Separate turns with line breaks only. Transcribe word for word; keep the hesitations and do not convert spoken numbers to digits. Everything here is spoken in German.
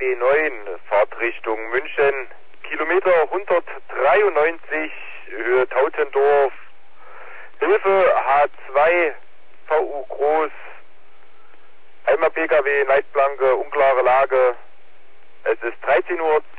G neun, Fahrtrichtung München, Kilometer hundertdreiundneunzig, Höhe Tautendorf, Hilfe H zwei, V U groß, einmal P K W, Leitplanke, unklare Lage, es ist dreizehn Uhr